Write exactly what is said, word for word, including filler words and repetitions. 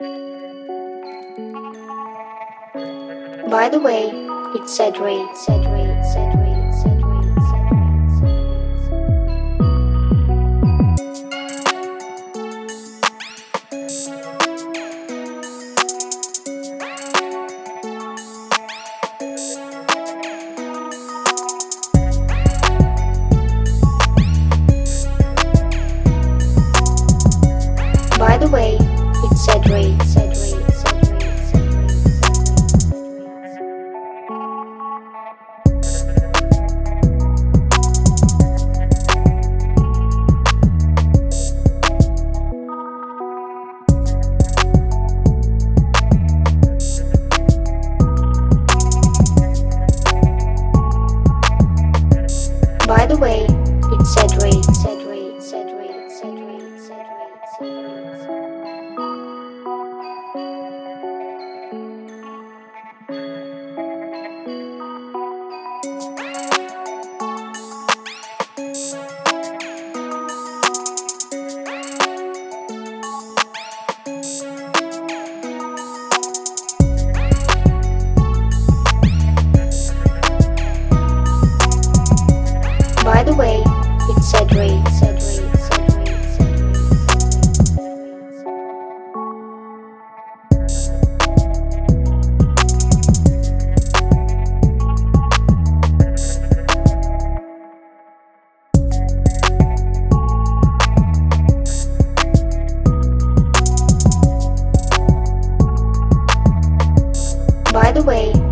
By the way, it's said rate, said rate, said rate, said rate, said rate, said rate. By the way, it's said rate, said rate, said rate, said rate, said rate. By the way, it's said rate, said rate, said rate, said rate, said rate, said rate. By the way, it's said rate, said rate, said rate, said rate, said rate. By the way,